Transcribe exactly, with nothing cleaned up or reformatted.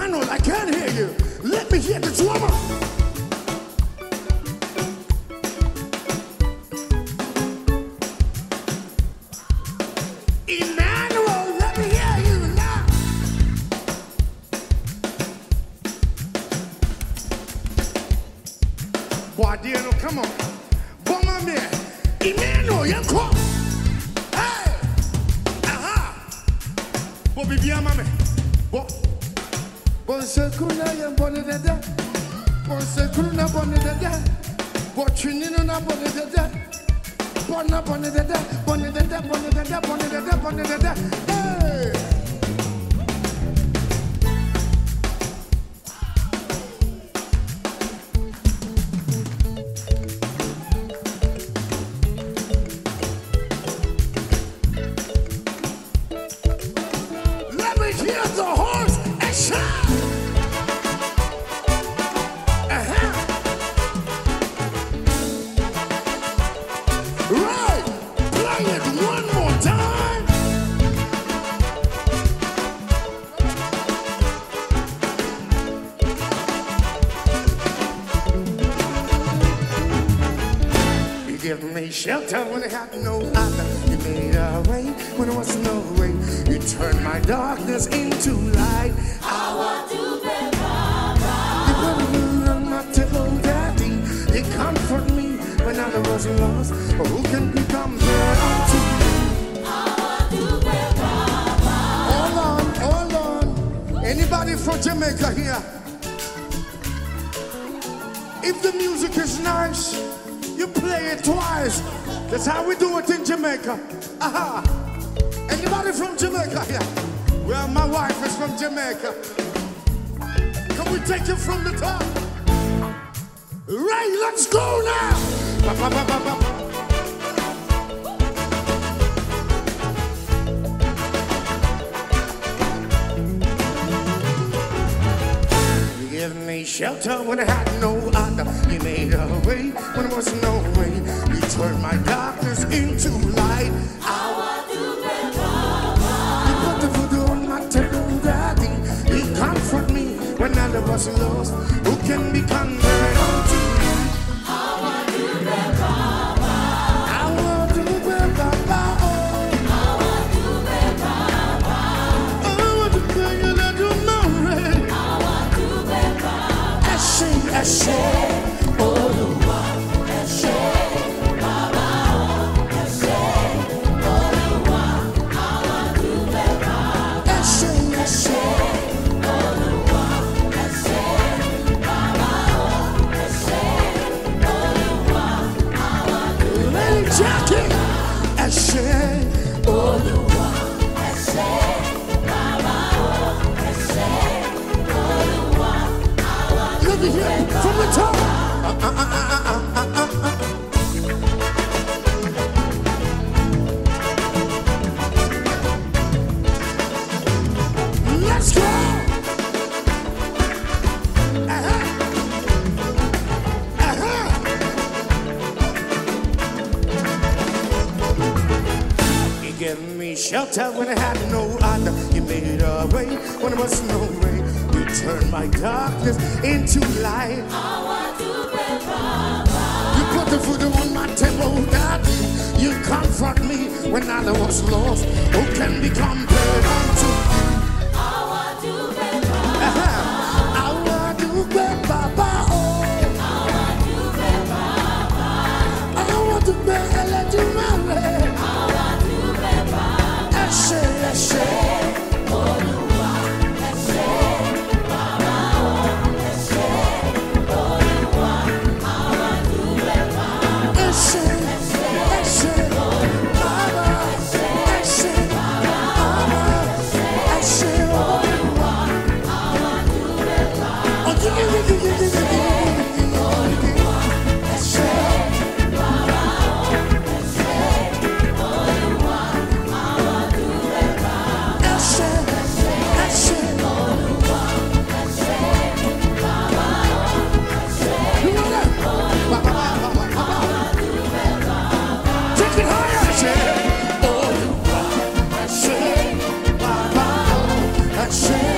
Emmanuel, I can't hear you. Let me hear the drummer. Emmanuel, let me hear you now. Guardiano, come on. Bomba me. Emmanuel, you come. Hey. Aha. Bobby Biamame. Bo. Bonsekuna yam bonne dada. Bonsekuna bonne dada. Bochinino na bonne dada. Bonne bonne dada. Bonne dada, bonne dada, bonne dada, bonne dada. Hey. Let me hear the horse and shout. Uh-huh. Right. Play it one more time. You give me shelter when I had no other. You made a way when there was no way. You turned my darkness into light. I want to be Baba. You put a moon on my table, Daddy. You comfort me when I was lost. Oh, who can be compared unto you? I want to be Baba. Hold on, hold on. Anybody from Jamaica here? If the music is nice, you play it twice. That's how we do it in Jamaica. Aha. Anybody from Jamaica here? Well, my wife is from Jamaica. Can we take it from the top? Right, let's go now. Ba, ba, ba, ba, ba. You give me shelter when I had no other. You made a way when there was no way. You turned my darkness into light. I want to be Baba. You put the voodoo on my table, Daddy. You comfort me when I was lost. Who can be compared unto you? I want to be Baba. I want to be Baba. Oh, I want to be Baba. I want to be a little Mary. I want to be Baba. I say, I say, Olúwa, ẹ ṣé. Baba o, ẹ ṣé. Olúwa, I want to be Baba. I say, I say. Olúwa, ẹ ṣé. Baba o, ẹ ṣé. Olúwa, I want to be Lady Jackie, I say, Olúwa, ẹ ṣé. Baba o, ẹ ṣé. Olúwa, I want let me hear it from the top. Uh, uh, uh, uh, uh, uh, uh, uh. Let's go. Uh-huh. Uh-huh. You gave me shelter when I had no other. You made a way when there was no way. You turned my darkness into light. I want to be Baba. You put the food on my table, Daddy. You comfort me when I was lost. Who can be compared unto you? I want to be Baba. Uh-huh. I want to be Baba. Oh, I want to be Baba. I want to be a little Mary. I want to be Baba. I say, I say. Olúwa, ẹ ṣé. Baba o, ẹ ṣé. Olúwa, I want to be Baba. I say, I say. Baba, I say, Baba, I say, Olúwa, I want to be Baba. oh, yeah, yeah, yeah, yeah, yeah, yeah, yeah. Olúwa, ẹ ṣé. Baba o, ẹ ṣé. Olúwa, I want to be Baba. I say, I say. Olúwa, ẹ ṣé. Baba o, ẹ ṣé. You know that? Ba, ba, ba, ba, ba, ba. Take it higher. I say, oh, I say, Baba, I say.